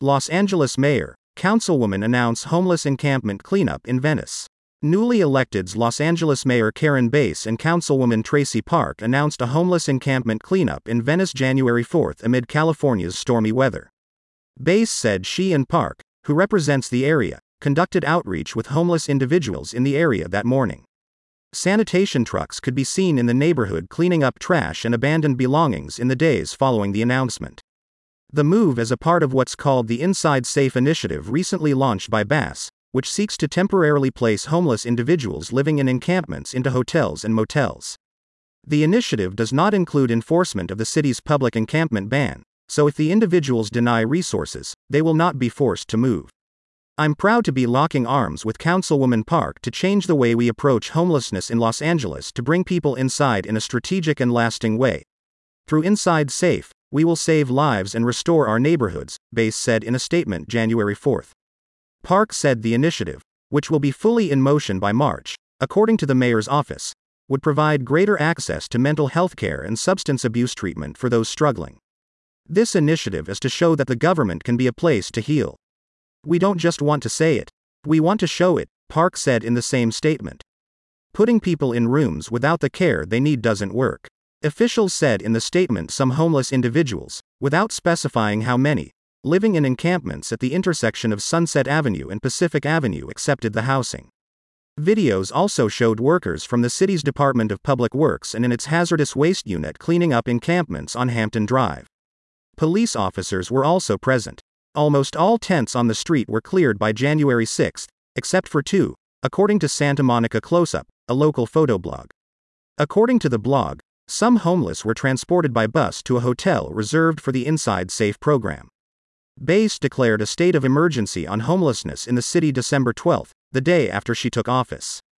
Los Angeles Mayor, Councilwoman announce homeless encampment cleanup in Venice. Newly elected Los Angeles Mayor Karen Bass and Councilwoman Tracy Park announced a homeless encampment cleanup in Venice January 4 amid California's stormy weather. Bass said she and Park, who represents the area, conducted outreach with homeless individuals in the area that morning. Sanitation trucks could be seen in the neighborhood cleaning up trash and abandoned belongings in the days following the announcement. The move is a part of what's called the Inside Safe initiative recently launched by Bass, which seeks to temporarily place homeless individuals living in encampments into hotels and motels. The initiative does not include enforcement of the city's public encampment ban, so if the individuals deny resources, they will not be forced to move. I'm proud to be locking arms with Councilwoman Park to change the way we approach homelessness in Los Angeles to bring people inside in a strategic and lasting way. Through Inside Safe, we will save lives and restore our neighborhoods, Bass said in a statement January 4. Park said the initiative, which will be fully in motion by March, according to the mayor's office, would provide greater access to mental health care and substance abuse treatment for those struggling. This initiative is to show that the government can be a place to heal. We don't just want to say it, we want to show it, Park said in the same statement. Putting people in rooms without the care they need doesn't work. Officials said in the statement some homeless individuals, without specifying how many, living in encampments at the intersection of Sunset Avenue and Pacific Avenue accepted the housing. Videos also showed workers from the city's Department of Public Works and in its hazardous waste unit cleaning up encampments on Hampton Drive. Police officers were also present. Almost all tents on the street were cleared by January 6, except for 2, according to Santa Monica Close-Up, a local photo blog. According to the blog, some homeless were transported by bus to a hotel reserved for the Inside Safe program. Bass declared a state of emergency on homelessness in the city December 12, the day after she took office.